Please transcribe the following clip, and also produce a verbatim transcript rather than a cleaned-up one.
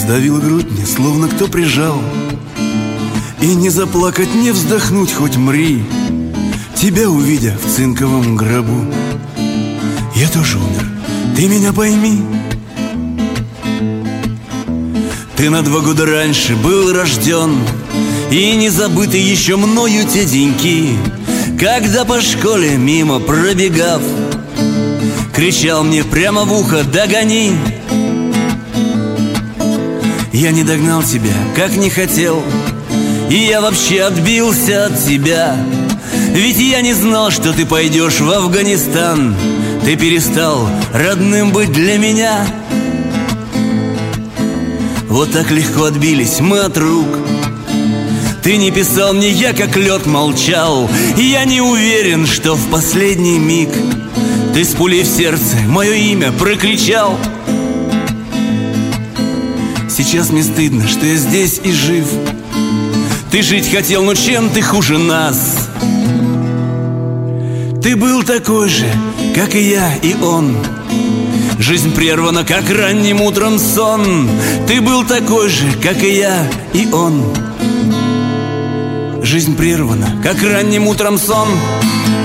Сдавила грудь мне, словно кто прижал. И не заплакать, не вздохнуть, хоть мри. Тебя увидя в цинковом гробу, я тоже умер, ты меня пойми. Ты на два года раньше был рожден, и не забыты еще мною те деньки, когда по школе мимо пробегав, кричал мне прямо в ухо: догони. Я не догнал тебя, как не хотел, и я вообще отбился от тебя. Ведь я не знал, что ты пойдешь в Афганистан. Ты перестал родным быть для меня. Вот так легко отбились мы от рук. Ты не писал мне, я как лед молчал. И я не уверен, что в последний миг ты с пулей в сердце мое имя прокричал. Сейчас мне стыдно, что я здесь и жив. Ты жить хотел, но чем ты хуже нас? Ты был такой же, как и я, и он. Жизнь прервана, как ранним утром сон. Ты был такой же, как и я, и он. Жизнь прервана, как ранним утром сон.